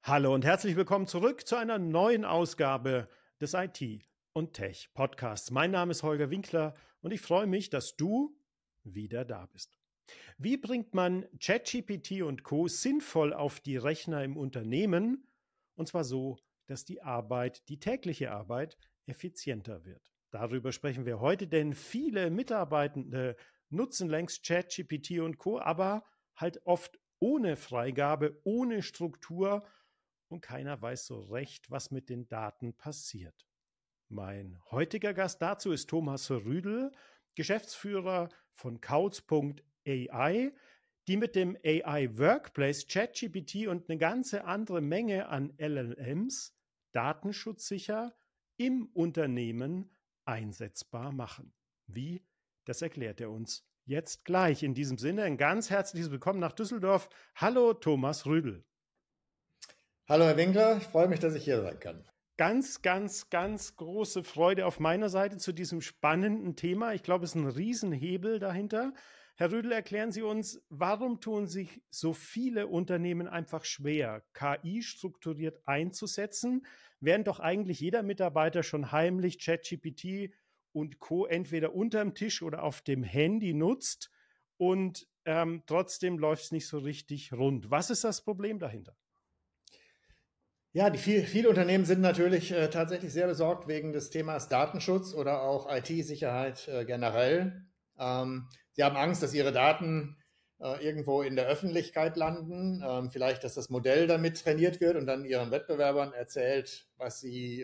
Hallo und herzlich willkommen zurück zu einer neuen Ausgabe des IT- und Tech-Podcasts. Mein Name ist Holger Winkler und ich freue mich, dass du wieder da bist. Wie bringt man ChatGPT und Co. sinnvoll auf die Rechner im Unternehmen? Und zwar so, dass die tägliche Arbeit, effizienter wird. Darüber sprechen wir heute, denn viele Mitarbeitende nutzen längst ChatGPT und Co., aber halt oft ohne Freigabe, ohne Struktur und keiner weiß so recht, was mit den Daten passiert. Mein heutiger Gast dazu ist Thomas Rüdel, Geschäftsführer von Kauz.ai, die mit dem AI Workplace, ChatGPT und eine ganze andere Menge an LLMs datenschutzsicher im Unternehmen einsetzbar machen. Wie? Das erklärt er uns jetzt gleich. In diesem Sinne ein ganz herzliches Willkommen nach Düsseldorf. Hallo Thomas Rüdel. Hallo Herr Winkler, ich freue mich, dass ich hier sein kann. Ganz große Freude auf meiner Seite zu diesem spannenden Thema. Ich glaube, es ist ein Riesenhebel dahinter. Herr Rödel, erklären Sie uns, warum tun sich so viele Unternehmen einfach schwer, KI strukturiert einzusetzen, während doch eigentlich jeder Mitarbeiter schon heimlich ChatGPT und Co. entweder unterm Tisch oder auf dem Handy nutzt und trotzdem läuft es nicht so richtig rund. Was ist das Problem dahinter? Ja, viele Unternehmen sind natürlich tatsächlich sehr besorgt wegen des Themas Datenschutz oder auch IT-Sicherheit generell. Sie haben Angst, dass ihre Daten irgendwo in der Öffentlichkeit landen, vielleicht, dass das Modell damit trainiert wird und dann ihren Wettbewerbern erzählt, was sie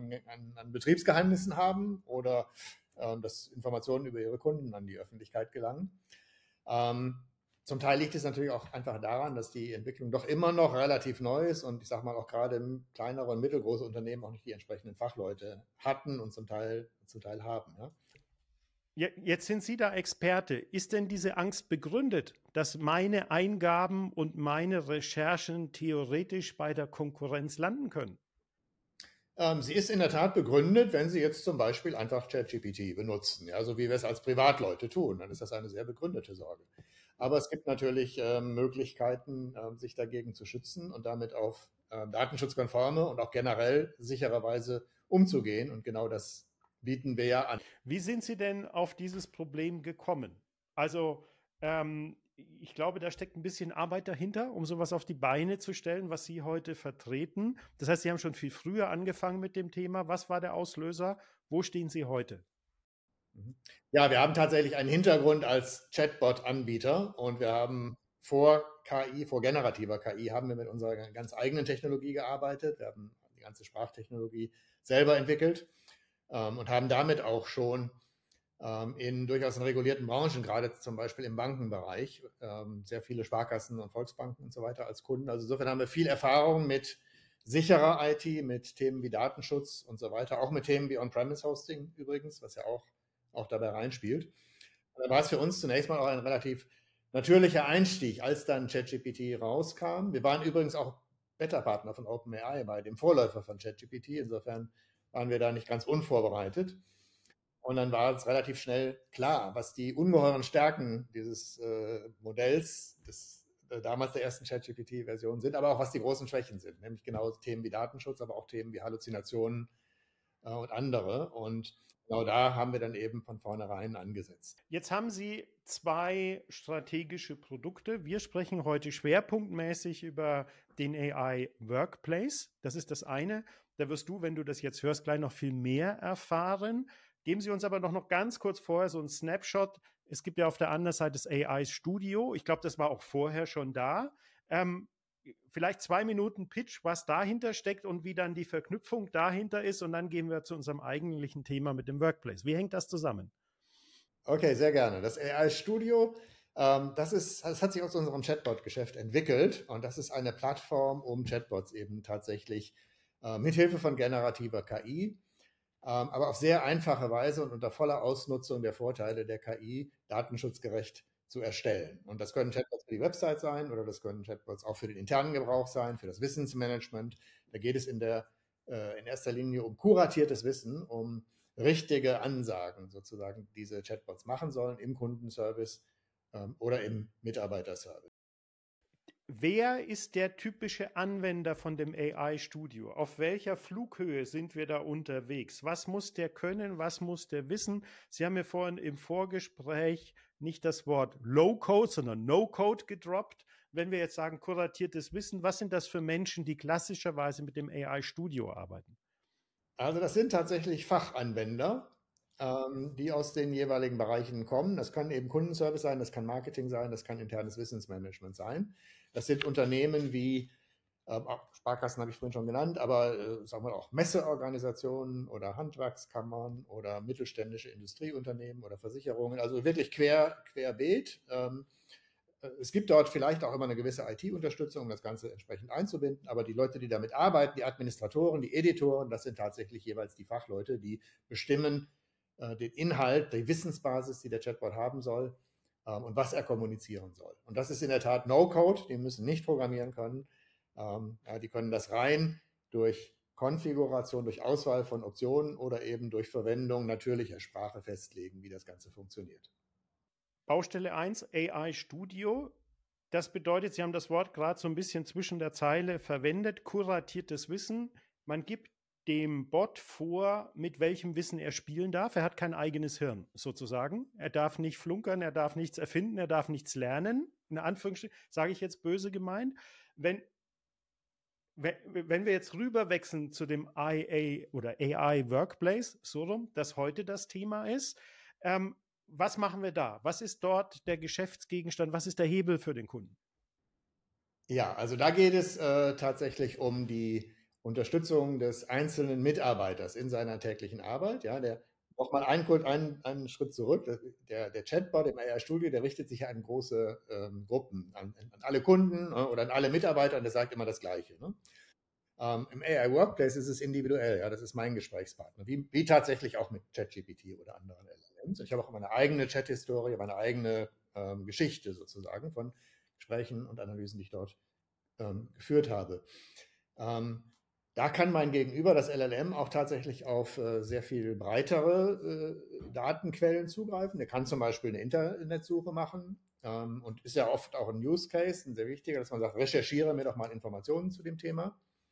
an Betriebsgeheimnissen haben oder dass Informationen über ihre Kunden an die Öffentlichkeit gelangen. Ähm, Zum Teil liegt es natürlich auch einfach daran, dass die Entwicklung doch immer noch relativ neu ist und ich sage mal auch gerade kleinere und mittelgroße Unternehmen auch nicht die entsprechenden Fachleute hatten und zum Teil haben. Ja. Jetzt sind Sie da Experte. Ist denn diese Angst begründet, dass meine Eingaben und meine Recherchen theoretisch bei der Konkurrenz landen können? Sie ist in der Tat begründet, wenn Sie jetzt zum Beispiel einfach ChatGPT benutzen, ja, so wie wir es als Privatleute tun, dann ist das eine sehr begründete Sorge. Aber es gibt natürlich Möglichkeiten, sich dagegen zu schützen und damit auf datenschutzkonforme und auch generell sichere Weise umzugehen. Und genau das bieten wir ja an. Wie sind Sie denn auf dieses Problem gekommen? Also, ich glaube, da steckt ein bisschen Arbeit dahinter, um sowas auf die Beine zu stellen, was Sie heute vertreten. Das heißt, Sie haben schon viel früher angefangen mit dem Thema. Was war der Auslöser? Wo stehen Sie heute? Mhm. Ja, wir haben tatsächlich einen Hintergrund als Chatbot-Anbieter und wir haben vor KI, vor generativer KI, haben wir mit unserer ganz eigenen Technologie gearbeitet. Wir haben die ganze Sprachtechnologie selber entwickelt und haben damit auch schon in durchaus in regulierten Branchen, gerade zum Beispiel im Bankenbereich, sehr viele Sparkassen und Volksbanken und so weiter als Kunden. Also insofern haben wir viel Erfahrung mit sicherer IT, mit Themen wie Datenschutz und so weiter, auch mit Themen wie On-Premise-Hosting übrigens, was ja auch dabei reinspielt. Und da war es für uns zunächst mal auch ein relativ natürlicher Einstieg, als dann ChatGPT rauskam. Wir waren übrigens auch Beta-Partner von OpenAI bei dem Vorläufer von ChatGPT. Insofern waren wir da nicht ganz unvorbereitet. Und dann war es relativ schnell klar, was die ungeheuren Stärken dieses Modells, damals der ersten ChatGPT-Version sind, aber auch was die großen Schwächen sind, nämlich genau Themen wie Datenschutz, aber auch Themen wie Halluzinationen und andere. Und genau da haben wir dann eben von vornherein angesetzt. Jetzt haben Sie zwei strategische Produkte. Wir sprechen heute schwerpunktmäßig über den AI Workplace. Das ist das eine. Da wirst du, wenn du das jetzt hörst, gleich noch viel mehr erfahren. Geben Sie uns aber noch ganz kurz vorher so einen Snapshot. Es gibt ja auf der anderen Seite das AI Studio. Ich glaube, das war auch vorher schon da. Ähm, Vielleicht 2 Minuten Pitch, was dahinter steckt und wie dann die Verknüpfung dahinter ist. Und dann gehen wir zu unserem eigentlichen Thema mit dem Workplace. Wie hängt das zusammen? Okay, sehr gerne. Das AI Studio, das hat sich aus unserem Chatbot-Geschäft entwickelt und das ist eine Plattform, um Chatbots eben tatsächlich mithilfe von generativer KI, aber auf sehr einfache Weise und unter voller Ausnutzung der Vorteile der KI datenschutzgerecht zu erstellen. Und das können Chatbots für die Website sein oder das können Chatbots auch für den internen Gebrauch sein, für das Wissensmanagement. Da geht es in erster Linie um kuratiertes Wissen, um richtige Ansagen sozusagen, die diese Chatbots machen sollen im Kundenservice oder im Mitarbeiterservice. Wer ist der typische Anwender von dem AI-Studio? Auf welcher Flughöhe sind wir da unterwegs? Was muss der können? Was muss der wissen? Sie haben mir vorhin im Vorgespräch nicht das Wort Low-Code, sondern No-Code gedroppt. Wenn wir jetzt sagen kuratiertes Wissen, was sind das für Menschen, die klassischerweise mit dem AI-Studio arbeiten? Also das sind tatsächlich Fachanwender, die aus den jeweiligen Bereichen kommen. Das kann eben Kundenservice sein, das kann Marketing sein, das kann internes Wissensmanagement sein. Das sind Unternehmen wie, auch Sparkassen habe ich vorhin schon genannt, aber sagen wir auch Messeorganisationen oder Handwerkskammern oder mittelständische Industrieunternehmen oder Versicherungen, also wirklich querbeet. Es gibt dort vielleicht auch immer eine gewisse IT-Unterstützung, um das Ganze entsprechend einzubinden, aber die Leute, die damit arbeiten, die Administratoren, die Editoren, das sind tatsächlich jeweils die Fachleute, die bestimmen den Inhalt, die Wissensbasis, die der Chatbot haben soll und was er kommunizieren soll. Und das ist in der Tat No-Code, die müssen nicht programmieren können. Ja, die können das rein durch Konfiguration, durch Auswahl von Optionen oder eben durch Verwendung natürlicher Sprache festlegen, wie das Ganze funktioniert. Baustelle 1, AI Studio. Das bedeutet, Sie haben das Wort gerade so ein bisschen zwischen der Zeile verwendet, kuratiertes Wissen. Man gibt dem Bot vor, mit welchem Wissen er spielen darf. Er hat kein eigenes Hirn, sozusagen. Er darf nicht flunkern, er darf nichts erfinden, er darf nichts lernen. In Anführungsstrichen, sage ich jetzt böse gemeint. Wenn wir jetzt rüberwechseln zu dem IA oder AI Workplace, so rum, das heute das Thema ist, was machen wir da? Was ist dort der Geschäftsgegenstand? Was ist der Hebel für den Kunden? Ja, also da geht es tatsächlich um die Unterstützung des einzelnen Mitarbeiters in seiner täglichen Arbeit. Ja, der braucht mal einen Schritt zurück. Der Chatbot im AI-Studio, der richtet sich ja an große Gruppen, an alle Kunden oder an alle Mitarbeiter und der sagt immer das Gleiche. Ne? Im AI Workplace ist es individuell, ja, das ist mein Gesprächspartner, wie tatsächlich auch mit ChatGPT oder anderen LLMs. Ich habe auch meine eigene Chat-Historie, meine eigene Geschichte sozusagen von Gesprächen und Analysen, die ich dort geführt habe. Da kann mein Gegenüber, das LLM, auch tatsächlich auf sehr viel breitere Datenquellen zugreifen. Der kann zum Beispiel eine Internetsuche machen und ist ja oft auch ein Use Case, ein sehr wichtiger, dass man sagt, recherchiere mir doch mal Informationen zu dem Thema.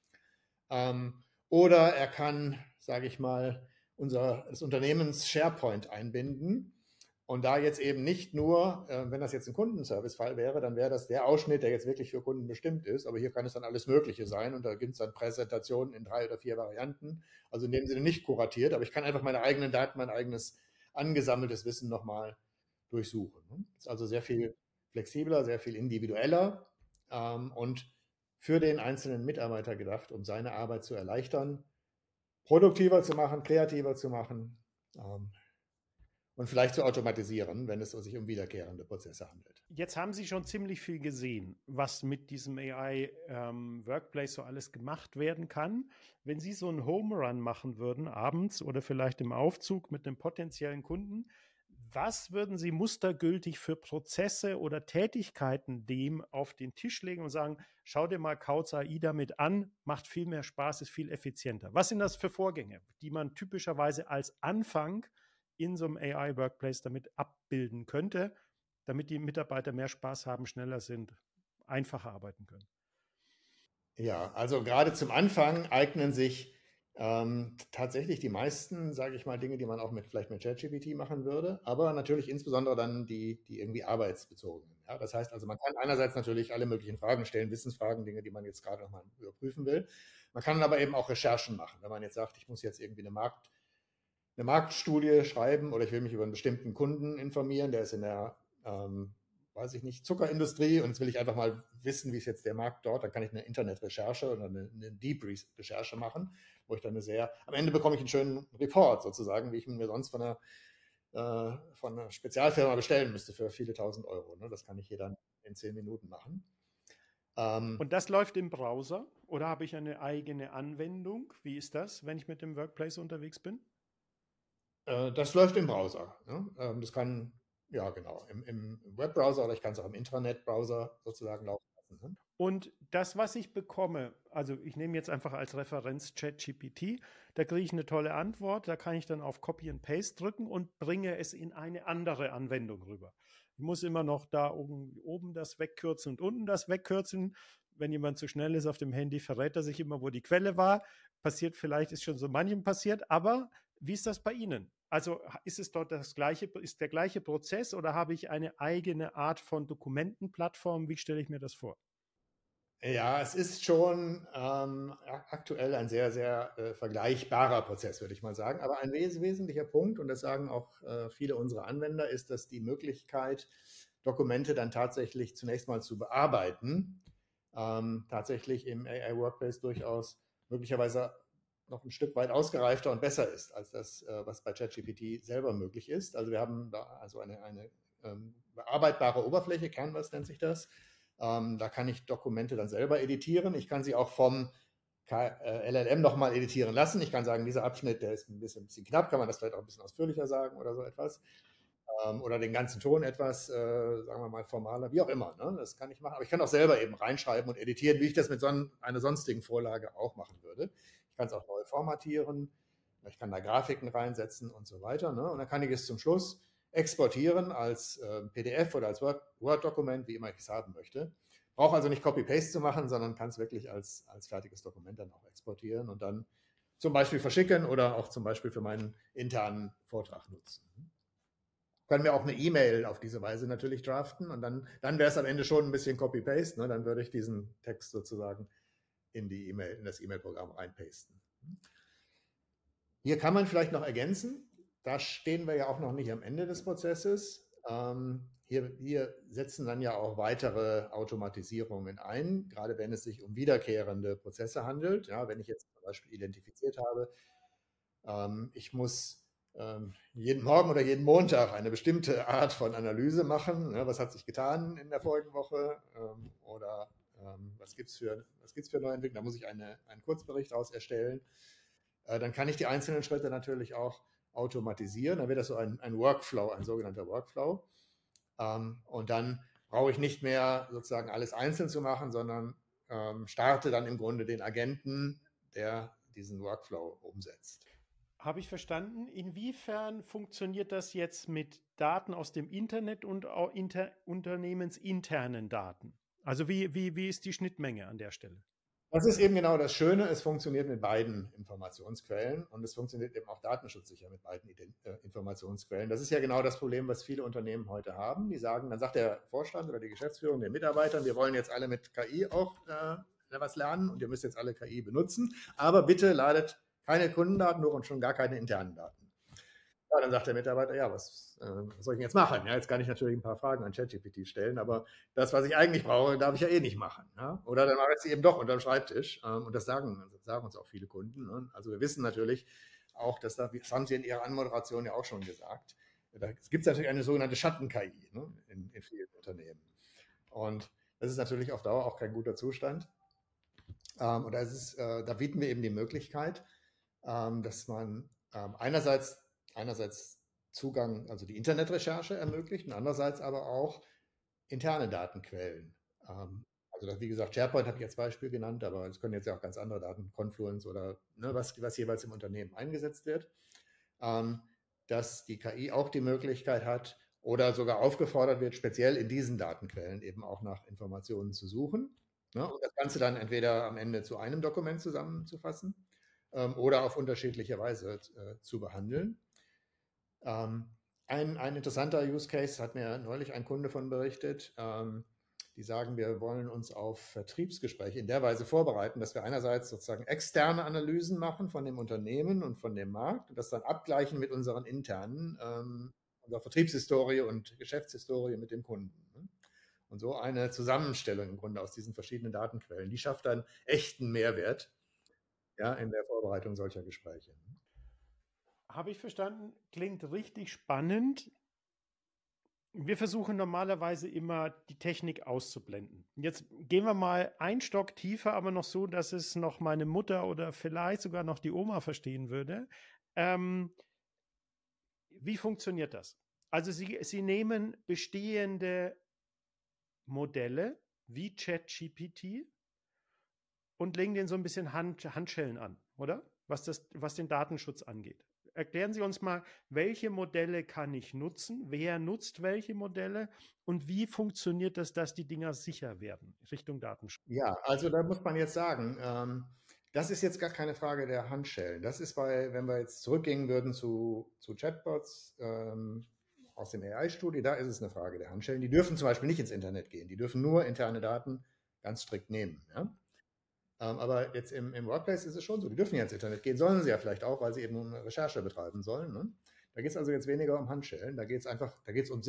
Oder er kann, sage ich mal, das Unternehmens SharePoint einbinden. Und da jetzt eben nicht nur, wenn das jetzt ein Kundenservice-Fall wäre, dann wäre das der Ausschnitt, der jetzt wirklich für Kunden bestimmt ist. Aber hier kann es dann alles Mögliche sein. Und da gibt es dann Präsentationen in 3 oder 4 Varianten. Also in dem Sinne nicht kuratiert. Aber ich kann einfach meine eigenen Daten, mein eigenes angesammeltes Wissen nochmal durchsuchen. Ist also sehr viel flexibler, sehr viel individueller. Und für den einzelnen Mitarbeiter gedacht, um seine Arbeit zu erleichtern, produktiver zu machen, kreativer zu machen und vielleicht zu automatisieren, wenn es sich um wiederkehrende Prozesse handelt. Jetzt haben Sie schon ziemlich viel gesehen, was mit diesem AI Workplace so alles gemacht werden kann. Wenn Sie so einen Home Run machen würden, abends oder vielleicht im Aufzug mit einem potenziellen Kunden, was würden Sie mustergültig für Prozesse oder Tätigkeiten dem auf den Tisch legen und sagen, schau dir mal Kauz AI damit an, macht viel mehr Spaß, ist viel effizienter. Was sind das für Vorgänge, die man typischerweise als Anfang in so einem AI-Workplace damit abbilden könnte, damit die Mitarbeiter mehr Spaß haben, schneller sind, einfacher arbeiten können? Ja, also gerade zum Anfang eignen sich tatsächlich die meisten, sage ich mal, Dinge, die man auch vielleicht mit ChatGPT machen würde, aber natürlich insbesondere dann die irgendwie arbeitsbezogenen. Ja, das heißt also, man kann einerseits natürlich alle möglichen Fragen stellen, Wissensfragen, Dinge, die man jetzt gerade nochmal überprüfen will. Man kann aber eben auch Recherchen machen, wenn man jetzt sagt, ich muss jetzt irgendwie eine Marktstudie schreiben oder ich will mich über einen bestimmten Kunden informieren, der ist in der, weiß ich nicht, Zuckerindustrie und jetzt will ich einfach mal wissen, wie ist jetzt der Markt dort, dann kann ich eine Internetrecherche oder eine Deep-Recherche machen, wo ich dann am Ende bekomme ich einen schönen Report sozusagen, wie ich ihn mir sonst von einer Spezialfirma bestellen müsste für viele tausend Euro. Ne? Das kann ich hier dann in 10 Minuten machen. Und das läuft im Browser oder habe ich eine eigene Anwendung? Wie ist das, wenn ich mit dem Workplace unterwegs bin? Das läuft im Browser. Ne? Das kann, ja genau, im Webbrowser oder ich kann es auch im Intranet-Browser sozusagen laufen lassen. Ne? Und das, was ich bekomme, also ich nehme jetzt einfach als Referenz ChatGPT, da kriege ich eine tolle Antwort, da kann ich dann auf Copy and Paste drücken und bringe es in eine andere Anwendung rüber. Ich muss immer noch da oben das wegkürzen und unten das wegkürzen. Wenn jemand zu schnell ist auf dem Handy, verrät er sich immer, wo die Quelle war. Passiert vielleicht, ist schon so manchem passiert, aber wie ist das bei Ihnen? Also ist es dort ist der gleiche Prozess oder habe ich eine eigene Art von Dokumentenplattform? Wie stelle ich mir das vor? Ja, es ist schon aktuell ein sehr, sehr vergleichbarer Prozess, würde ich mal sagen. Aber ein wesentlicher Punkt, und das sagen auch viele unserer Anwender, ist, dass die Möglichkeit, Dokumente dann tatsächlich zunächst mal zu bearbeiten, tatsächlich im AI Workplace durchaus möglicherweise noch ein Stück weit ausgereifter und besser ist als das, was bei ChatGPT selber möglich ist. Also wir haben da also eine bearbeitbare Oberfläche, Canvas nennt sich das. Da kann ich Dokumente dann selber editieren. Ich kann sie auch vom LLM nochmal editieren lassen. Ich kann sagen, dieser Abschnitt, der ist ein bisschen knapp, kann man das vielleicht auch ein bisschen ausführlicher sagen oder so etwas. Oder den ganzen Ton etwas, sagen wir mal, formaler, wie auch immer. Ne? Das kann ich machen. Aber ich kann auch selber eben reinschreiben und editieren, wie ich das mit einer sonstigen Vorlage auch machen würde. Ich kann es auch neu formatieren. Ich kann da Grafiken reinsetzen und so weiter. Ne? Und dann kann ich es zum Schluss exportieren als PDF oder als Word-Dokument, wie immer ich es haben möchte. Brauche also nicht Copy-Paste zu machen, sondern kann es wirklich als fertiges Dokument dann auch exportieren und dann zum Beispiel verschicken oder auch zum Beispiel für meinen internen Vortrag nutzen. Können wir auch eine E-Mail auf diese Weise natürlich draften und dann wäre es am Ende schon ein bisschen Copy-Paste. Ne? Dann würde ich diesen Text sozusagen in das E-Mail-Programm reinpasten. Hier kann man vielleicht noch ergänzen, da stehen wir ja auch noch nicht am Ende des Prozesses. Hier setzen dann ja auch weitere Automatisierungen ein, gerade wenn es sich um wiederkehrende Prozesse handelt. Ja, wenn ich jetzt zum Beispiel identifiziert habe, ich muss jeden Morgen oder jeden Montag eine bestimmte Art von Analyse machen. Ne? Was hat sich getan in der vorigen Woche? Oder was gibt es für Neuentwicklungen? Da muss ich einen Kurzbericht daraus erstellen. Dann kann ich die einzelnen Schritte natürlich auch automatisieren. Dann wird das so ein Workflow, ein sogenannter Workflow. Und dann brauche ich nicht mehr sozusagen alles einzeln zu machen, sondern starte dann im Grunde den Agenten, der diesen Workflow umsetzt. Habe ich verstanden. Inwiefern funktioniert das jetzt mit Daten aus dem Internet und auch unternehmensinternen Daten? Also wie ist die Schnittmenge an der Stelle? Das ist eben genau das Schöne. Es funktioniert mit beiden Informationsquellen und es funktioniert eben auch datenschutzsicher mit beiden Informationsquellen. Das ist ja genau das Problem, was viele Unternehmen heute haben. Die sagen, dann sagt der Vorstand oder die Geschäftsführung den Mitarbeitern, wir wollen jetzt alle mit KI auch was lernen und ihr müsst jetzt alle KI benutzen, aber bitte ladet keine Kundendaten hoch und schon gar keine internen Daten. Ja, dann sagt der Mitarbeiter, ja, was soll ich denn jetzt machen? Ja, jetzt kann ich natürlich ein paar Fragen an ChatGPT stellen, aber das, was ich eigentlich brauche, darf ich ja eh nicht machen. Ja? Oder dann mache ich es eben doch unterm Schreibtisch. Und das sagen uns auch viele Kunden. Ne? Also wir wissen natürlich auch, das haben Sie in Ihrer Anmoderation ja auch schon gesagt, da gibt es natürlich eine sogenannte Schatten-KI, ne? in vielen Unternehmen. Und das ist natürlich auf Dauer auch kein guter Zustand. Und da bieten wir eben die Möglichkeit, dass man einerseits Zugang, also die Internetrecherche ermöglicht und andererseits aber auch interne Datenquellen. Also wie gesagt, SharePoint habe ich als Beispiel genannt, aber es können jetzt ja auch ganz andere Daten, Confluence oder ne, was jeweils im Unternehmen eingesetzt wird, dass die KI auch die Möglichkeit hat oder sogar aufgefordert wird, speziell in diesen Datenquellen eben auch nach Informationen zu suchen. Ne, und das Ganze dann entweder am Ende zu einem Dokument zusammenzufassen oder auf unterschiedliche Weise zu behandeln. Ein interessanter Use Case hat mir neulich ein Kunde von berichtet. Die sagen, wir wollen uns auf Vertriebsgespräche in der Weise vorbereiten, dass wir einerseits sozusagen externe Analysen machen von dem Unternehmen und von dem Markt und das dann abgleichen mit unseren internen, unserer Vertriebshistorie und Geschäftshistorie mit dem Kunden. Ne? Und so eine Zusammenstellung im Grunde aus diesen verschiedenen Datenquellen, die schafft dann echten Mehrwert, ja, in der Vorbereitung solcher Gespräche. Habe ich verstanden? Klingt richtig spannend. Wir versuchen normalerweise immer die Technik auszublenden. Jetzt gehen wir mal einen Stock tiefer, aber noch so, dass es noch meine Mutter oder vielleicht sogar noch die Oma verstehen würde. Wie funktioniert das? Also Sie nehmen bestehende Modelle wie ChatGPT und legen denen so ein bisschen Handschellen an, oder? Was den Datenschutz angeht. erklären Sie uns mal, welche Modelle kann ich nutzen? Wer nutzt welche Modelle? Und wie funktioniert das, dass die Dinger sicher werden Richtung Datenschutz? Ja, also da muss man jetzt sagen, das ist jetzt gar keine Frage der Handschellen. Das ist wenn wir jetzt zurückgehen würden zu Chatbots aus dem AI-Studio, da ist es eine Frage der Handschellen. Die dürfen zum Beispiel nicht ins Internet gehen. Die dürfen nur interne Daten ganz strikt nehmen. Ja? Aber jetzt im Workplace ist es schon so, die dürfen ja ins Internet gehen, sollen sie ja vielleicht auch, weil sie eben eine Recherche betreiben sollen. Ne? Da geht es also jetzt weniger um Handschellen, da geht es um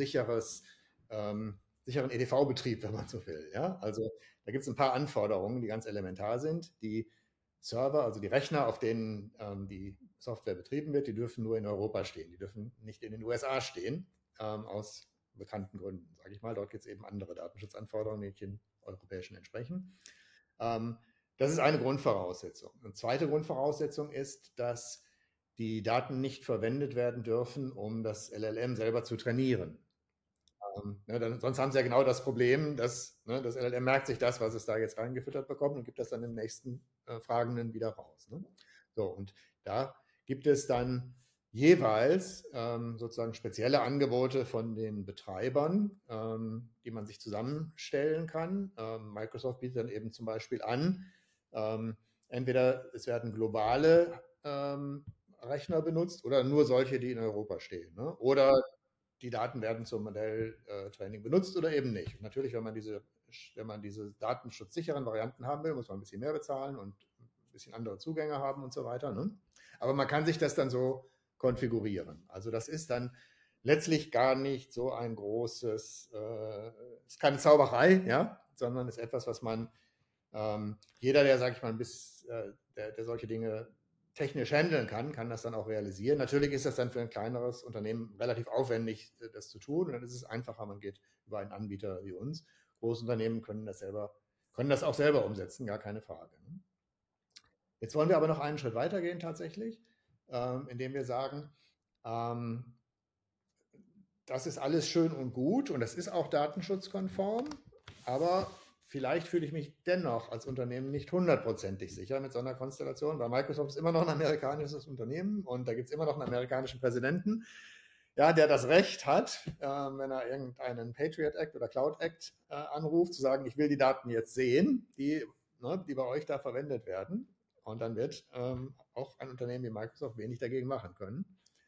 sicheren EDV-Betrieb, wenn man so will. Ja? Also da gibt es ein paar Anforderungen, die ganz elementar sind. Die Server, also die Rechner, auf denen die Software betrieben wird, die dürfen nur in Europa stehen. Die dürfen nicht in den USA stehen, aus bekannten Gründen, sage ich mal. Dort gibt es eben andere Datenschutzanforderungen, die den europäischen entsprechen. Ähm, Das ist eine Grundvoraussetzung. Eine zweite Grundvoraussetzung ist, dass die Daten nicht verwendet werden dürfen, um das LLM selber zu trainieren. Sonst haben sie ja genau das Problem, dass das LLM merkt sich das, was es da jetzt reingefüttert bekommt und gibt das dann im nächsten Fragenden wieder raus. Ne? So, und da gibt es dann jeweils sozusagen spezielle Angebote von den Betreibern, die man sich zusammenstellen kann. Microsoft bietet dann eben zum Beispiel an, ähm, entweder es werden globale Rechner benutzt oder nur solche, die in Europa stehen. Ne? Oder die Daten werden zum Modelltraining benutzt oder eben nicht. Und natürlich, wenn man diese datenschutzsicheren Varianten haben will, muss man ein bisschen mehr bezahlen und ein bisschen andere Zugänge haben und so weiter. Ne? Aber man kann sich das dann so konfigurieren. Also das ist dann letztlich gar nicht so ein großes, ist keine Zauberei, ja, sondern ist etwas, was man jeder, der, sag ich mal, der solche Dinge technisch handeln kann das dann auch realisieren. Natürlich ist das dann für ein kleineres Unternehmen relativ aufwendig, das zu tun. Und dann ist es einfacher, man geht über einen Anbieter wie uns. Große Unternehmen können das auch selber umsetzen, gar keine Frage. Ne? Jetzt wollen wir aber noch einen Schritt weitergehen tatsächlich, indem wir sagen, ähm, das ist alles schön und gut und das ist auch datenschutzkonform, aber vielleicht fühle ich mich dennoch als Unternehmen nicht hundertprozentig sicher mit so einer Konstellation, weil Microsoft ist immer noch ein amerikanisches Unternehmen und da gibt es immer noch einen amerikanischen Präsidenten, ja, der das Recht hat, wenn er irgendeinen Patriot Act oder Cloud Act anruft, zu sagen, ich will die Daten jetzt sehen, die bei euch da verwendet werden. Und dann wird auch ein Unternehmen wie Microsoft wenig dagegen machen können.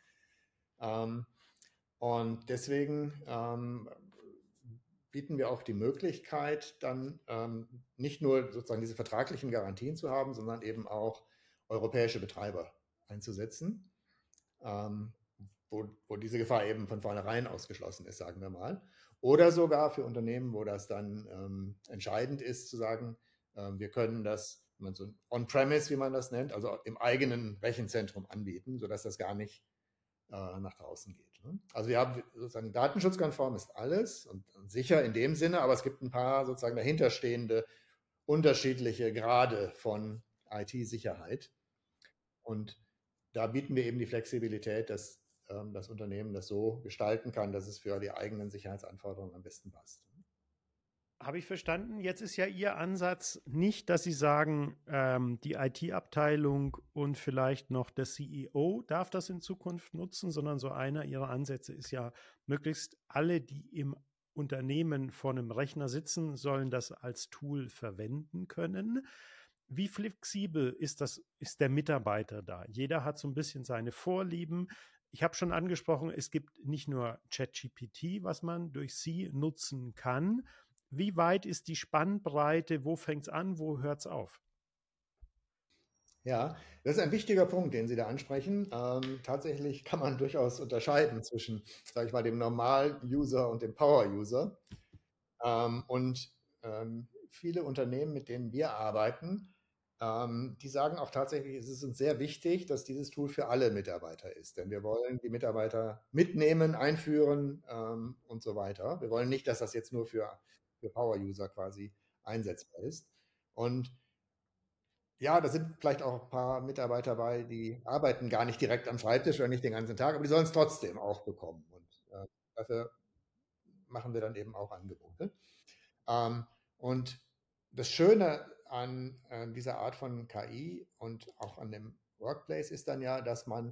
Ähm, und deswegen bieten wir auch die Möglichkeit, dann nicht nur sozusagen diese vertraglichen Garantien zu haben, sondern eben auch europäische Betreiber einzusetzen, ähm, wo diese Gefahr eben von vornherein ausgeschlossen ist, sagen wir mal. Oder sogar für Unternehmen, wo das dann entscheidend ist, zu sagen, wir können das so on-premise, wie man das nennt, also im eigenen Rechenzentrum anbieten, sodass das gar nicht nach draußen geht. Ne? Also wir haben sozusagen datenschutzkonform ist alles und sicher in dem Sinne, aber es gibt ein paar sozusagen dahinterstehende unterschiedliche Grade von IT-Sicherheit. Und da bieten wir eben die Flexibilität, dass das Unternehmen das so gestalten kann, dass es für die eigenen Sicherheitsanforderungen am besten passt. Habe ich verstanden? Jetzt ist ja Ihr Ansatz nicht, dass Sie sagen, die IT-Abteilung und vielleicht noch der CEO darf das in Zukunft nutzen, sondern so einer Ihrer Ansätze ist ja, möglichst alle, die im Unternehmen vor einem Rechner sitzen, sollen das als Tool verwenden können. Wie flexibel ist der Mitarbeiter da? Jeder hat so ein bisschen seine Vorlieben. Ich habe schon angesprochen, es gibt nicht nur ChatGPT, was man durch Sie nutzen kann. Wie weit ist die Spannbreite? Wo fängt es an? Wo hört es auf? Ja, das ist ein wichtiger Punkt, den Sie da ansprechen. Tatsächlich kann man durchaus unterscheiden zwischen, sage ich mal, dem Normal-User und dem Power-User. Und viele Unternehmen, mit denen wir arbeiten, die sagen auch tatsächlich, es ist uns sehr wichtig, dass dieses Tool für alle Mitarbeiter ist. Denn wir wollen die Mitarbeiter mitnehmen, einführen und so weiter. Wir wollen nicht, dass das jetzt nur für Power-User quasi einsetzbar ist. Und ja, da sind vielleicht auch ein paar Mitarbeiter bei, die arbeiten gar nicht direkt am Schreibtisch oder nicht den ganzen Tag, aber die sollen es trotzdem auch bekommen. Und dafür machen wir dann eben auch Angebote. Und das Schöne an dieser Art von KI und auch an dem Workplace ist dann ja, dass man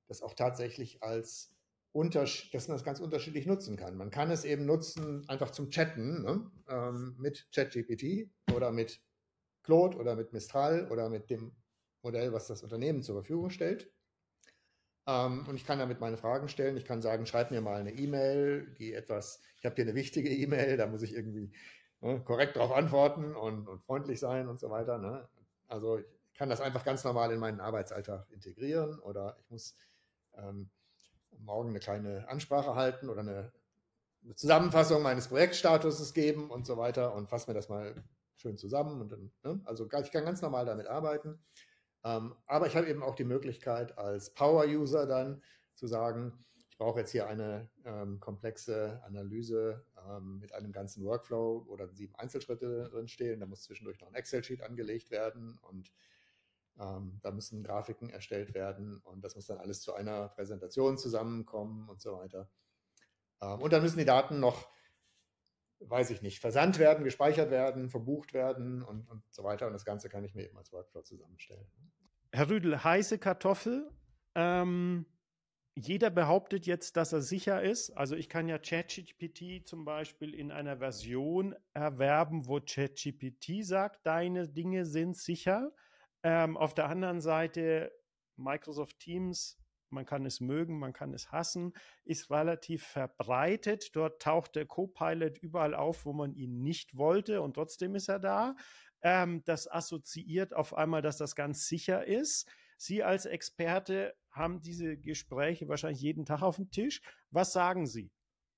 das auch tatsächlich dass man das ganz unterschiedlich nutzen kann. Man kann es eben nutzen, einfach zum Chatten, ne? Mit ChatGPT oder mit Claude oder mit Mistral oder mit dem Modell, was das Unternehmen zur Verfügung stellt. Und ich kann damit meine Fragen stellen. Ich kann sagen, schreib mir mal eine E-Mail, ich habe hier eine wichtige E-Mail, da muss ich irgendwie korrekt darauf antworten und freundlich sein und so weiter. Ne? Also ich kann das einfach ganz normal in meinen Arbeitsalltag integrieren oder ich muss morgen eine kleine Ansprache halten oder eine Zusammenfassung meines Projektstatuses geben und so weiter und fasse mir das mal schön zusammen. Und dann, ne? Also ich kann ganz normal damit arbeiten. Aber ich habe eben auch die Möglichkeit, als Power-User dann zu sagen, ich brauche jetzt hier eine komplexe Analyse mit einem ganzen Workflow, wo dann 7 Einzelschritte drinstehen. Da muss zwischendurch noch ein Excel-Sheet angelegt werden und da müssen Grafiken erstellt werden und das muss dann alles zu einer Präsentation zusammenkommen und so weiter. Und dann müssen die Daten noch, weiß ich nicht, versandt werden, gespeichert werden, verbucht werden und so weiter. Und das Ganze kann ich mir eben als Workflow zusammenstellen. Herr Rüdl, heiße Kartoffel. Jeder behauptet jetzt, dass er sicher ist. Also ich kann ja ChatGPT zum Beispiel in einer Version erwerben, wo ChatGPT sagt, deine Dinge sind sicher. Auf der anderen Seite Microsoft Teams, man kann es mögen, man kann es hassen, ist relativ verbreitet. Dort taucht der Copilot überall auf, wo man ihn nicht wollte und trotzdem ist er da. Das assoziiert auf einmal, dass das ganz sicher ist. Sie als Experte haben diese Gespräche wahrscheinlich jeden Tag auf dem Tisch. Was sagen Sie?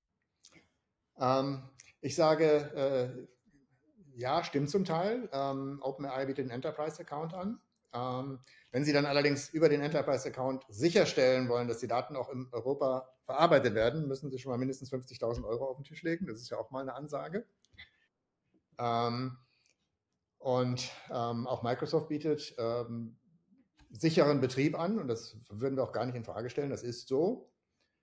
Ich sage, ja, stimmt zum Teil. OpenAI bietet einen Enterprise-Account an. Wenn Sie dann allerdings über den Enterprise-Account sicherstellen wollen, dass die Daten auch in Europa verarbeitet werden, müssen Sie schon mal mindestens 50.000 Euro auf den Tisch legen. Das ist ja auch mal eine Ansage. Auch Microsoft bietet sicheren Betrieb an und das würden wir auch gar nicht in Frage stellen. Das ist so.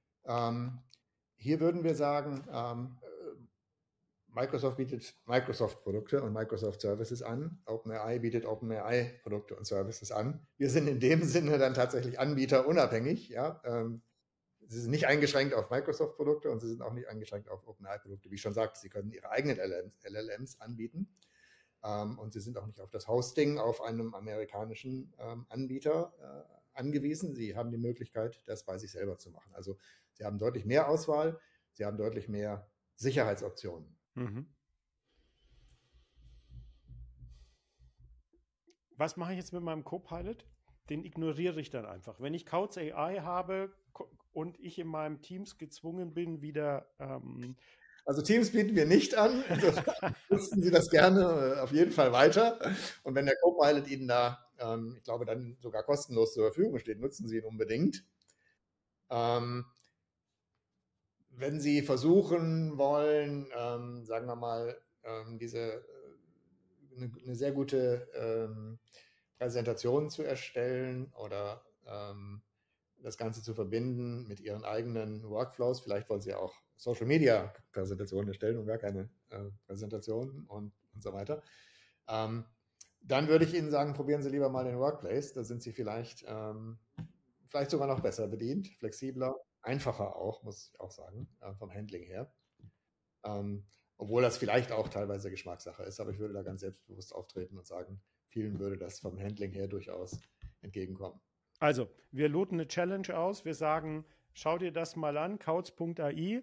Hier würden wir sagen, Microsoft bietet Microsoft-Produkte und Microsoft-Services an. OpenAI bietet OpenAI-Produkte und Services an. Wir sind in dem Sinne dann tatsächlich anbieterunabhängig. Ja? Sie sind nicht eingeschränkt auf Microsoft-Produkte und sie sind auch nicht eingeschränkt auf OpenAI-Produkte. Wie ich schon sagte, sie können ihre eigenen LLMs anbieten. Und sie sind auch nicht auf das Hosting auf einem amerikanischen Anbieter angewiesen. Sie haben die Möglichkeit, das bei sich selber zu machen. Also sie haben deutlich mehr Auswahl, sie haben deutlich mehr Sicherheitsoptionen. Mhm. Was mache ich jetzt mit meinem Copilot? Den ignoriere ich dann einfach. Wenn ich Couch AI habe und ich in meinem Teams gezwungen bin, wieder also Teams bieten wir nicht an. Also nutzen Sie das gerne auf jeden Fall weiter. Und wenn der Copilot Ihnen da, ich glaube, dann sogar kostenlos zur Verfügung steht, nutzen Sie ihn unbedingt. Wenn Sie versuchen wollen, sagen wir mal, eine sehr gute Präsentation zu erstellen oder das Ganze zu verbinden mit Ihren eigenen Workflows. Vielleicht wollen Sie auch Social Media Präsentationen erstellen und gar keine Präsentationen und so weiter. Dann würde ich Ihnen sagen, probieren Sie lieber mal den Workplace. Da sind Sie vielleicht sogar noch besser bedient, flexibler, einfacher auch, muss ich auch sagen, vom Handling her. Obwohl das vielleicht auch teilweise Geschmackssache ist, aber ich würde da ganz selbstbewusst auftreten und sagen, vielen würde das vom Handling her durchaus entgegenkommen. Also, wir loten eine Challenge aus. Wir sagen, schau dir das mal an, couch.ai.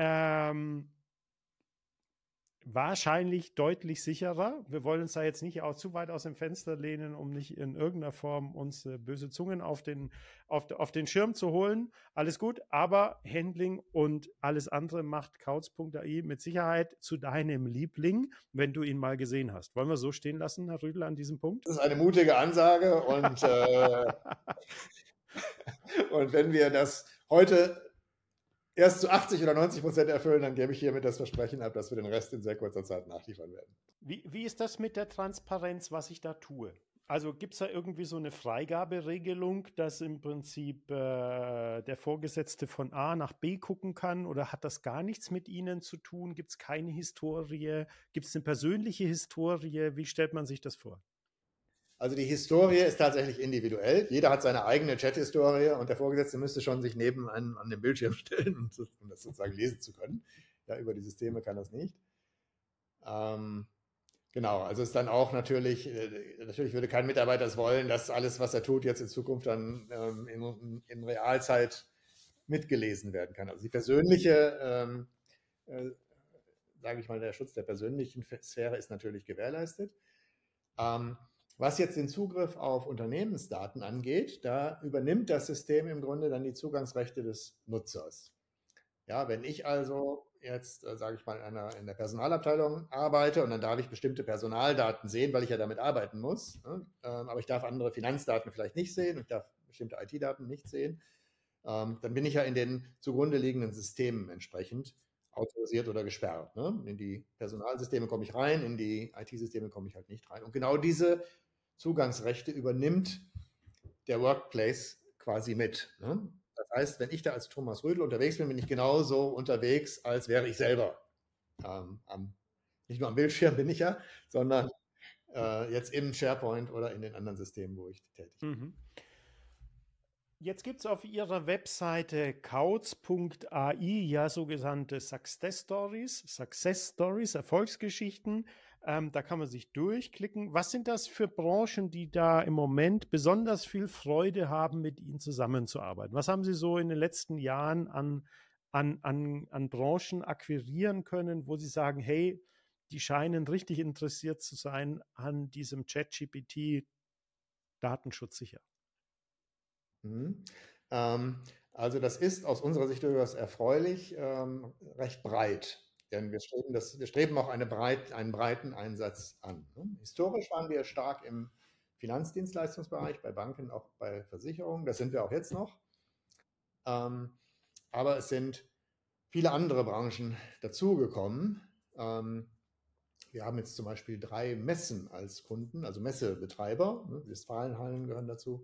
Wahrscheinlich deutlich sicherer. Wir wollen uns da jetzt nicht auch zu weit aus dem Fenster lehnen, um nicht in irgendeiner Form uns böse Zungen auf den Schirm zu holen. Alles gut, aber Handling und alles andere macht couch.ai mit Sicherheit zu deinem Liebling, wenn du ihn mal gesehen hast. Wollen wir so stehen lassen, Herr Rüdl, an diesem Punkt? Das ist eine mutige Ansage und wenn wir das heute erst zu 80 oder 90% erfüllen, dann gebe ich hiermit das Versprechen ab, dass wir den Rest in sehr kurzer Zeit nachliefern werden. Wie ist das mit der Transparenz, was ich da tue? Also gibt es da irgendwie so eine Freigaberegelung, dass im Prinzip der Vorgesetzte von A nach B gucken kann oder hat das gar nichts mit Ihnen zu tun? Gibt es keine Historie? Gibt es eine persönliche Historie? Wie stellt man sich das vor? Also die Historie ist tatsächlich individuell. Jeder hat seine eigene Chat-Historie und der Vorgesetzte müsste schon sich neben einen an den Bildschirm stellen, um das sozusagen lesen zu können. Ja, über die Systeme kann das nicht. Genau, also ist dann auch natürlich würde kein Mitarbeiter es wollen, dass alles, was er tut, jetzt in Zukunft dann in Realzeit mitgelesen werden kann. Also die persönliche, sage ich mal, der Schutz der persönlichen Sphäre ist natürlich gewährleistet. Was jetzt den Zugriff auf Unternehmensdaten angeht, da übernimmt das System im Grunde dann die Zugangsrechte des Nutzers. Ja, wenn ich also jetzt, sage ich mal, in der Personalabteilung arbeite und dann darf ich bestimmte Personaldaten sehen, weil ich ja damit arbeiten muss, ne? Aber ich darf andere Finanzdaten vielleicht nicht sehen und ich darf bestimmte IT-Daten nicht sehen, dann bin ich ja in den zugrunde liegenden Systemen entsprechend autorisiert oder gesperrt. Ne? In die Personalsysteme komme ich rein, in die IT-Systeme komme ich halt nicht rein. Und genau diese Zugangsrechte übernimmt der Workplace quasi mit. Ne? Das heißt, wenn ich da als Thomas Rödel unterwegs bin, bin ich genauso unterwegs, als wäre ich selber. Nicht nur am Bildschirm bin ich ja, sondern jetzt im SharePoint oder in den anderen Systemen, wo ich tätig bin. Mhm. Jetzt gibt es auf Ihrer Webseite kautz.ai ja sogenannte Success Stories, Erfolgsgeschichten. Da kann man sich durchklicken. Was sind das für Branchen, die da im Moment besonders viel Freude haben, mit Ihnen zusammenzuarbeiten? Was haben Sie so in den letzten Jahren an Branchen akquirieren können, wo Sie sagen, hey, die scheinen richtig interessiert zu sein an diesem ChatGPT datenschutzsicher? Also das ist aus unserer Sicht durchaus erfreulich, recht breit. Denn wir streben auch einen breiten Einsatz an. Ne? Historisch waren wir stark im Finanzdienstleistungsbereich, bei Banken, auch bei Versicherungen. Das sind wir auch jetzt noch. Aber es sind viele andere Branchen dazugekommen. Wir haben jetzt zum Beispiel 3 Messen als Kunden, also Messebetreiber. Ne? Westfalenhallen gehören dazu.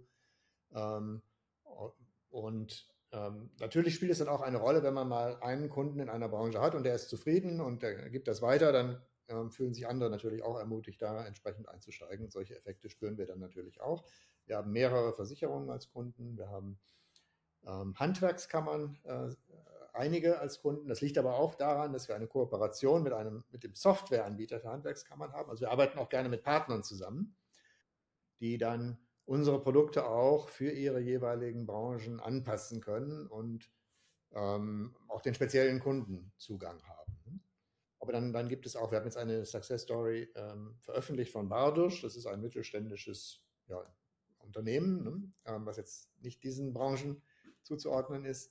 Und natürlich spielt es dann auch eine Rolle, wenn man mal einen Kunden in einer Branche hat und der ist zufrieden und der gibt das weiter, dann fühlen sich andere natürlich auch ermutigt, da entsprechend einzusteigen. Solche Effekte spüren wir dann natürlich auch. Wir haben mehrere Versicherungen als Kunden, wir haben Handwerkskammern, einige als Kunden. Das liegt aber auch daran, dass wir eine Kooperation mit dem Softwareanbieter für Handwerkskammern haben. Also wir arbeiten auch gerne mit Partnern zusammen, die dann unsere Produkte auch für ihre jeweiligen Branchen anpassen können und auch den speziellen Kundenzugang haben. Aber dann gibt es auch, wir haben jetzt eine Success Story veröffentlicht von Bardusch, das ist ein mittelständisches Unternehmen, ne, was jetzt nicht diesen Branchen zuzuordnen ist.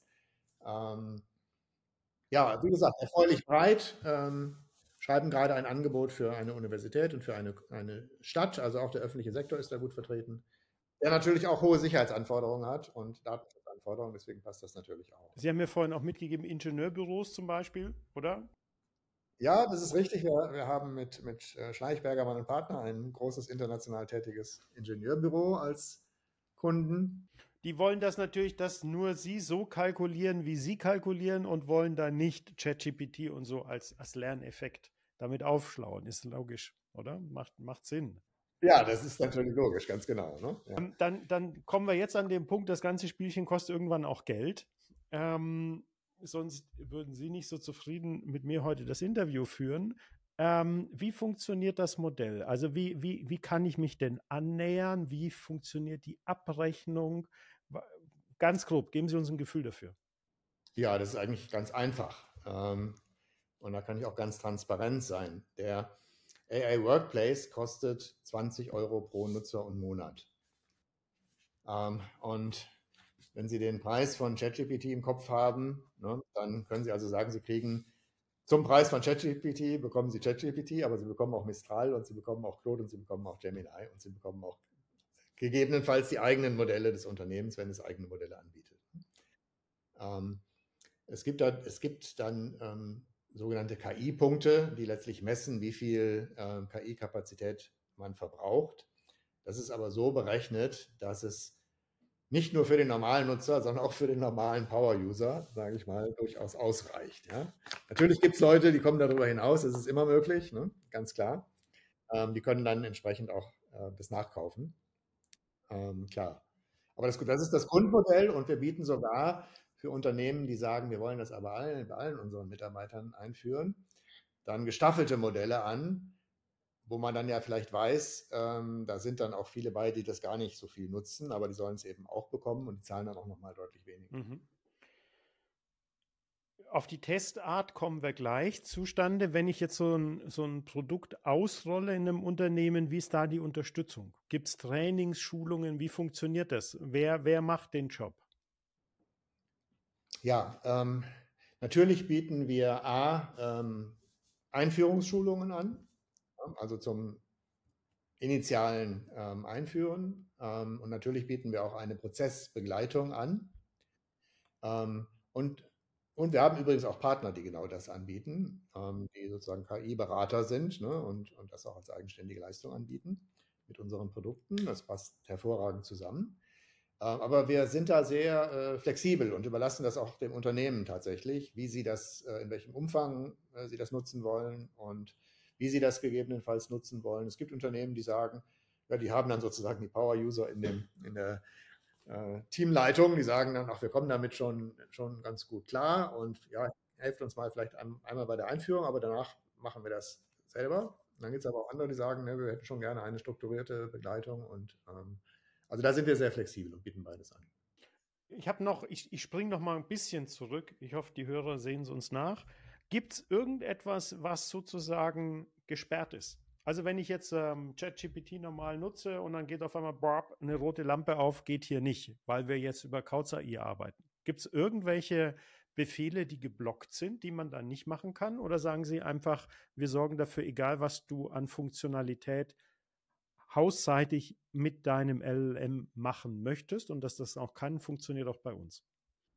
Ja, wie gesagt, erfreulich breit, schreiben gerade ein Angebot für eine Universität und für eine Stadt, also auch der öffentliche Sektor ist da gut vertreten, der natürlich auch hohe Sicherheitsanforderungen hat und Datenschutzanforderungen, deswegen passt das natürlich auch. Sie haben mir vorhin auch mitgegeben, Ingenieurbüros zum Beispiel, oder? Ja, das ist richtig. Wir haben mit Schleichberger, Mann und Partner, ein großes international tätiges Ingenieurbüro als Kunden. Die wollen das natürlich, dass nur sie so kalkulieren, wie sie kalkulieren und wollen da nicht ChatGPT und so als Lerneffekt damit aufschlauen. Ist logisch, oder? Macht Sinn. Ja, das ist natürlich logisch, ganz genau. Ne? Ja. Dann kommen wir jetzt an den Punkt, das ganze Spielchen kostet irgendwann auch Geld. Sonst würden Sie nicht so zufrieden mit mir heute das Interview führen. Wie funktioniert das Modell? Also wie kann ich mich denn annähern? Wie funktioniert die Abrechnung? Ganz grob, geben Sie uns ein Gefühl dafür. Ja, das ist eigentlich ganz einfach. Und da kann ich auch ganz transparent sein. Der AI Workplace kostet 20 Euro pro Nutzer und Monat. Und wenn Sie den Preis von ChatGPT im Kopf haben, ne, dann können Sie also sagen, Sie kriegen zum Preis von ChatGPT bekommen Sie ChatGPT, aber Sie bekommen auch Mistral und Sie bekommen auch Claude und Sie bekommen auch Gemini und Sie bekommen auch gegebenenfalls die eigenen Modelle des Unternehmens, wenn es eigene Modelle anbietet. Es gibt dann sogenannte KI-Punkte, die letztlich messen, wie viel KI-Kapazität man verbraucht. Das ist aber so berechnet, dass es nicht nur für den normalen Nutzer, sondern auch für den normalen Power-User, sage ich mal, durchaus ausreicht. Ja? Natürlich gibt es Leute, die kommen darüber hinaus, das ist immer möglich, ne? Ganz klar. Die können dann entsprechend auch das nachkaufen. Klar. Aber das ist das Grundmodell und wir bieten sogar für Unternehmen, die sagen, wir wollen das aber bei allen unseren Mitarbeitern einführen, dann gestaffelte Modelle an, wo man dann ja vielleicht weiß, da sind dann auch viele bei, die das gar nicht so viel nutzen, aber die sollen es eben auch bekommen und die zahlen dann auch nochmal deutlich weniger. Mhm. Auf die Testart kommen wir gleich zustande. Wenn ich jetzt so ein Produkt ausrolle in einem Unternehmen, wie ist da die Unterstützung? Gibt es Trainings, Schulungen? Wie funktioniert das? Wer macht den Job? Ja, natürlich bieten wir Einführungsschulungen an, also zum initialen Einführen. Und natürlich bieten wir auch eine Prozessbegleitung an. Und, und wir haben übrigens auch Partner, die genau das anbieten, die sozusagen KI-Berater sind, ne, und das auch als eigenständige Leistung anbieten mit unseren Produkten. Das passt hervorragend zusammen. Aber wir sind da sehr flexibel und überlassen das auch dem Unternehmen tatsächlich, wie sie das, in welchem Umfang sie das nutzen wollen und wie sie das gegebenenfalls nutzen wollen. Es gibt Unternehmen, die sagen, ja, die haben dann sozusagen die Power-User in der Teamleitung, die sagen dann, ach, wir kommen damit schon ganz gut klar und ja, helft uns mal vielleicht einmal bei der Einführung, aber danach machen wir das selber. Und dann gibt es aber auch andere, die sagen, ne, wir hätten schon gerne eine strukturierte Begleitung und also da sind wir sehr flexibel und bieten beides an. Ich springe noch mal ein bisschen zurück. Ich hoffe, die Hörer sehen es uns nach. Gibt es irgendetwas, was sozusagen gesperrt ist? Also wenn ich jetzt ChatGPT normal nutze und dann geht auf einmal eine rote Lampe auf, geht hier nicht, weil wir jetzt über Kauz AI arbeiten. Gibt es irgendwelche Befehle, die geblockt sind, die man dann nicht machen kann? Oder sagen Sie einfach, wir sorgen dafür, egal was du an Funktionalität hausseitig mit deinem LLM machen möchtest und dass das auch kann, funktioniert auch bei uns.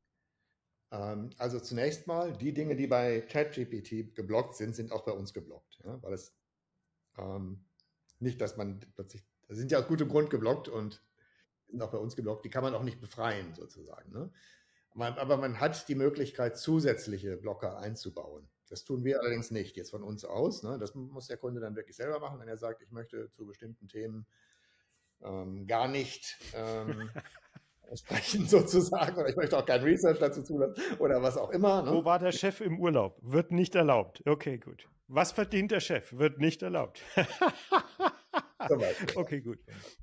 Also zunächst mal, die Dinge, die bei ChatGPT geblockt sind, sind auch bei uns geblockt. Ja, weil es nicht, dass man plötzlich, das sind ja aus gutem Grund geblockt und sind auch bei uns geblockt, die kann man auch nicht befreien sozusagen. Ne? Aber man hat die Möglichkeit, zusätzliche Blocker einzubauen. Das tun wir allerdings nicht jetzt von uns aus. Ne? Das muss der Kunde dann wirklich selber machen, wenn er sagt, ich möchte zu bestimmten Themen gar nicht sprechen sozusagen oder ich möchte auch kein Research dazu zulassen oder was auch immer. Wo Ne? war der Chef im Urlaub? Wird nicht erlaubt. Okay, gut. Was verdient der Chef? Wird nicht erlaubt. Zum Beispiel. Okay, gut.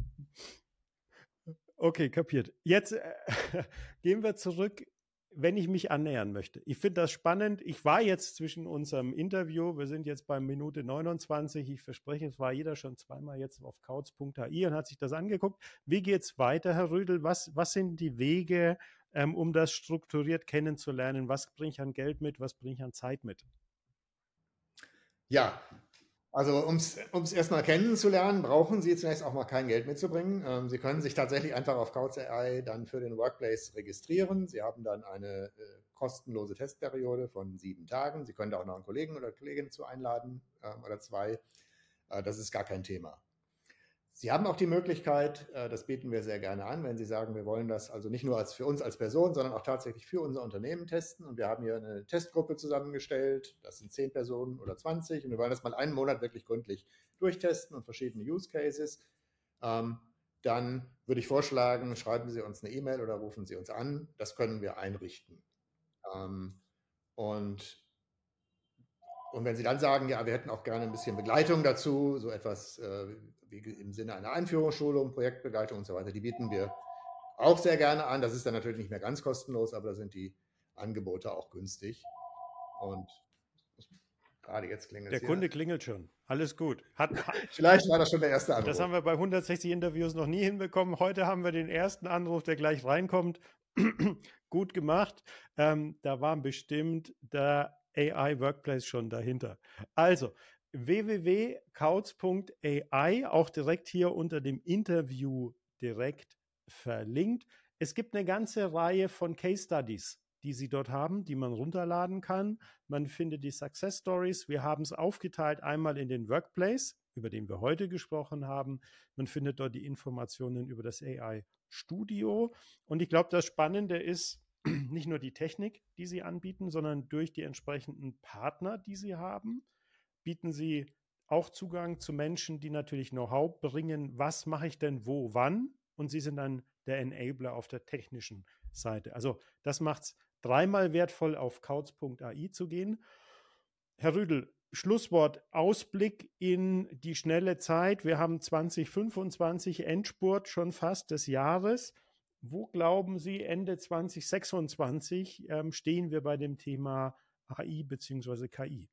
Okay, kapiert. Jetzt gehen wir zurück, wenn ich mich annähern möchte. Ich finde das spannend. Ich war jetzt zwischen unserem Interview, wir sind jetzt bei Minute 29. Ich verspreche, es war jeder schon zweimal jetzt auf kauz.ai und hat sich das angeguckt. Wie geht es weiter, Herr Rödel? Was sind die Wege, um das strukturiert kennenzulernen? Was bringe ich an Geld mit? Was bringe ich an Zeit mit? Ja, also um es erstmal kennenzulernen, brauchen Sie zunächst auch mal kein Geld mitzubringen. Sie können sich tatsächlich einfach auf Kauz AI dann für den Workplace registrieren. Sie haben dann eine kostenlose Testperiode von 7 Tagen. Sie können da auch noch einen Kollegen oder Kollegin zu einladen oder zwei. Das ist gar kein Thema. Sie haben auch die Möglichkeit, das bieten wir sehr gerne an, wenn Sie sagen, wir wollen das also nicht nur für uns als Person, sondern auch tatsächlich für unser Unternehmen testen. Und wir haben hier eine Testgruppe zusammengestellt. Das sind 10 Personen oder 20. Und wir wollen das mal einen Monat wirklich gründlich durchtesten und verschiedene Use Cases. Dann würde ich vorschlagen, schreiben Sie uns eine E-Mail oder rufen Sie uns an. Das können wir einrichten. Und wenn Sie dann sagen, ja, wir hätten auch gerne ein bisschen Begleitung dazu, so etwas wie im Sinne einer Einführungsschulung, Projektbegleitung und so weiter, die bieten wir auch sehr gerne an. Das ist dann natürlich nicht mehr ganz kostenlos, aber da sind die Angebote auch günstig. Und gerade jetzt klingelt Der es hier. Kunde klingelt schon. Alles gut. Vielleicht war das schon der erste Anruf. Das haben wir bei 160 Interviews noch nie hinbekommen. Heute haben wir den ersten Anruf, der gleich reinkommt. Gut gemacht. Da war bestimmt der AI Workplace schon dahinter. Also www.kauz.ai, auch direkt hier unter dem Interview direkt verlinkt. Es gibt eine ganze Reihe von Case Studies, die Sie dort haben, die man runterladen kann. Man findet die Success Stories. Wir haben es aufgeteilt einmal in den Workplace, über den wir heute gesprochen haben. Man findet dort die Informationen über das AI Studio. Und ich glaube, das Spannende ist nicht nur die Technik, die Sie anbieten, sondern durch die entsprechenden Partner, die Sie haben, bieten Sie auch Zugang zu Menschen, die natürlich Know-how bringen, was mache ich denn wo, wann, und Sie sind dann der Enabler auf der technischen Seite. Also das macht es dreimal wertvoll, auf kauz.ai zu gehen. Herr Rüdel, Schlusswort, Ausblick in die schnelle Zeit. Wir haben 2025, Endspurt schon fast des Jahres. Wo glauben Sie, Ende 2026 stehen wir bei dem Thema AI bzw. KI?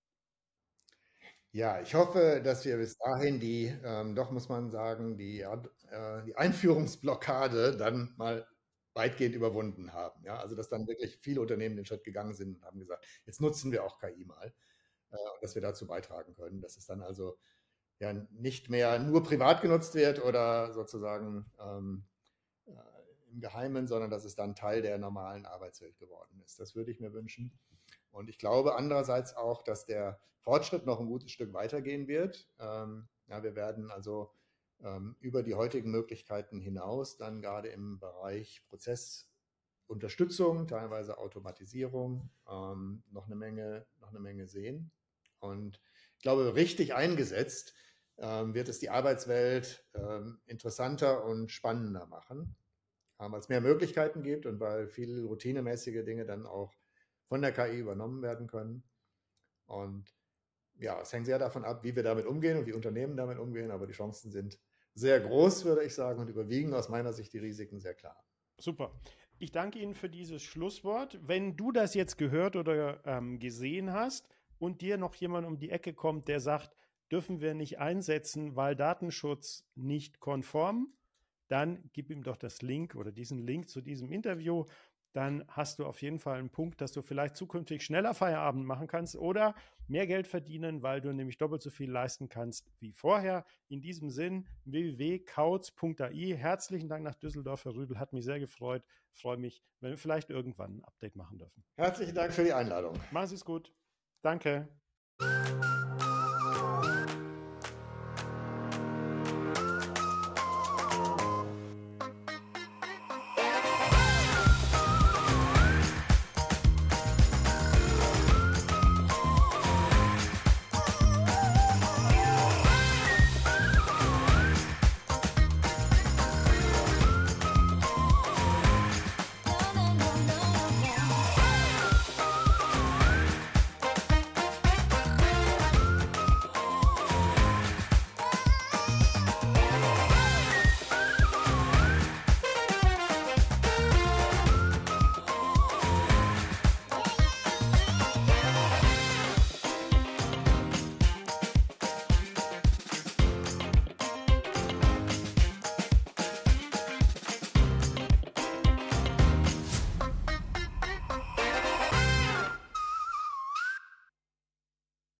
Ja, ich hoffe, dass wir bis dahin doch muss man sagen, die Einführungsblockade dann mal weitgehend überwunden haben. Ja, also dass dann wirklich viele Unternehmen den Schritt gegangen sind und haben gesagt, jetzt nutzen wir auch KI mal, und dass wir dazu beitragen können, dass es dann also ja nicht mehr nur privat genutzt wird oder sozusagen äh, im Geheimen, sondern dass es dann Teil der normalen Arbeitswelt geworden ist. Das würde ich mir wünschen. Und ich glaube andererseits auch, dass der Fortschritt noch ein gutes Stück weitergehen wird. Ja, wir werden also über die heutigen Möglichkeiten hinaus dann gerade im Bereich Prozessunterstützung, teilweise Automatisierung, noch eine Menge sehen. Und ich glaube, richtig eingesetzt wird es die Arbeitswelt interessanter und spannender machen, weil es mehr Möglichkeiten gibt und weil viele routinemäßige Dinge dann auch von der KI übernommen werden können. Und ja, es hängt sehr davon ab, wie wir damit umgehen und wie Unternehmen damit umgehen, aber die Chancen sind sehr groß, würde ich sagen, und überwiegen aus meiner Sicht die Risiken sehr klar. Super. Ich danke Ihnen für dieses Schlusswort. Wenn du das jetzt gehört oder gesehen hast und dir noch jemand um die Ecke kommt, der sagt, dürfen wir nicht einsetzen, weil Datenschutz nicht konform, dann gib ihm doch das Link oder diesen Link zu diesem Interview. Dann hast du auf jeden Fall einen Punkt, dass du vielleicht zukünftig schneller Feierabend machen kannst oder mehr Geld verdienen, weil du nämlich doppelt so viel leisten kannst wie vorher. In diesem Sinn, www.kauz.ai. Herzlichen Dank nach Düsseldorf, Herr Rüdel, hat mich sehr gefreut. Freue mich, wenn wir vielleicht irgendwann ein Update machen dürfen. Herzlichen Dank für die Einladung. Machen Sie es gut. Danke.